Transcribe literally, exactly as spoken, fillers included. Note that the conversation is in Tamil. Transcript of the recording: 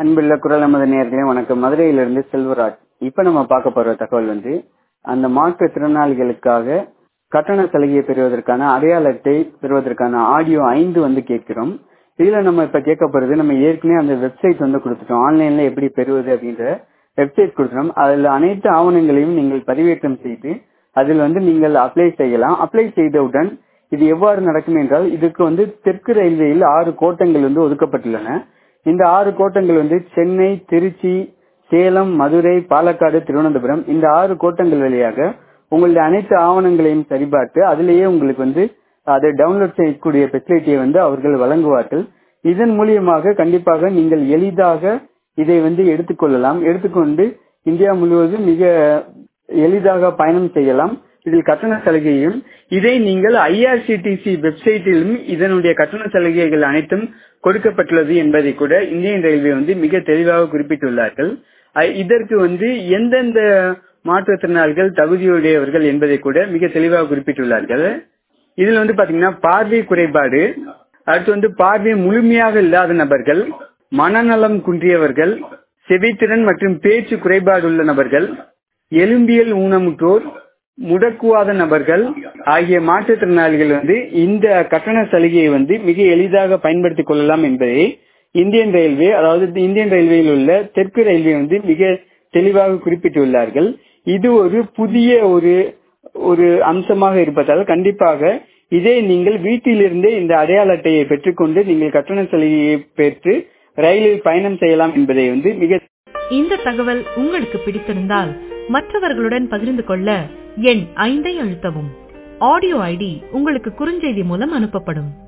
அன்புள்ள குரல் நமது நேயர்களே வணக்கம். மதுரையிலிருந்து செல்வராஜ். இப்ப நம்ம பார்க்க போற தகவல் வந்து அந்த மாற்றுத்திறனாளிகளுக்காக கட்டண சலுகையை பெறுவதற்கான அடையாள அட்டை பெறுவதற்கான ஆடியோ ஐந்து வந்து கேட்கிறோம். இதுல நம்ம இப்ப கேட்க போறது, நம்ம ஏற்கனவே அந்த வெப்சைட் வந்து கொடுத்துட்டோம். ஆன்லைன்ல எப்படி பெறுவது அப்படின்ற வெப்சைட் கொடுத்துட்டோம். அதுல அனைத்து ஆவணங்களையும் நீங்கள் பதிவேற்றம் செய்து அதில் வந்து நீங்கள் அப்ளை செய்யலாம். அப்ளை செய்தவுடன் இது எவ்வாறு நடக்கும் என்றால், இதுக்கு வந்து தெற்கு ரயில்வேயில் ஆறு கோட்டங்கள் வந்து ஒதுக்கப்பட்டுள்ளன. இந்த ஆறு கோட்டங்கள் வந்து சென்னை, திருச்சி, சேலம், மதுரை, பாலக்காடு, திருவனந்தபுரம், இந்த ஆறு கோட்டங்கள் வழியாக உங்களுடைய அனைத்து ஆவணங்களையும் சரிபார்த்து அதிலேயே உங்களுக்கு வந்து அதை டவுன்லோட் செய்யக்கூடிய ஃபெசிலிட்டியை வந்து அவர்கள் வழங்குவார்கள். இதன் மூலியமாக கண்டிப்பாக நீங்கள் எளிதாக இதை வந்து எடுத்துக்கொள்ளலாம். எடுத்துக்கொண்டு இந்தியா முழுவதும் மிக எளிதாக பயணம் செய்யலாம். இதில் கட்டண சலுகையும் இதை நீங்கள் ஐஆர்சிடிசி வெப்சைட்டிலும் இதனுடைய கட்டண சலுகைகள் அனைத்தும் கொடுக்கப்பட்டுள்ளது என்பதை கூட இந்தியன் ரயில்வே வந்து மிக தெளிவாக குறிப்பிட்டுள்ளார்கள். இதற்கு வந்து எந்தெந்த மாற்றுத்திறனாளிகள் தகுதியுடையவர்கள் என்பதை கூட மிக தெளிவாக குறிப்பிட்டுள்ளார்கள். இதில் வந்து பாத்தீங்கன்னா பார்வை குறைபாடு, அடுத்து வந்து பார்வை முழுமையாக இல்லாத நபர்கள், மனநலம் குன்றியவர்கள், செவித்திறன் மற்றும் பேச்சு குறைபாடு உள்ள நபர்கள், எலும்பியல் ஊனமுற்றோர், முடக்குவாத நபர்கள் ஆகிய மாற்றுத்திறனாளிகள் வந்து இந்த கட்டண சலுகையை வந்து மிக எளிதாக பயன்படுத்திக் கொள்ளலாம் என்பதை இந்தியன் ரயில்வே, அதாவது இந்தியன் ரயில்வேயில் உள்ள தெற்கு ரயில்வே வந்து மிக தெளிவாக குறிப்பிட்டுள்ளார்கள். இது ஒரு புதிய ஒரு ஒரு அம்சமாக இருப்பதால் கண்டிப்பாக இதை நீங்கள் வீட்டிலிருந்தே இந்த அடையாள அட்டையை பெற்றுக்கொண்டு நீங்கள் கட்டண சலுகையை பெற்று ரயிலில் பயணம் செய்யலாம் என்பதை வந்து மிக. இந்த தகவல் உங்களுக்கு பிடித்திருந்தால் மற்றவர்களுடன் பகிர்ந்து கொள்ள எண் ஐந்தை அழுத்தவும். ஆடியோ ஐடி உங்களுக்கு குறுஞ்செய்தி மூலம் அனுப்பப்படும்.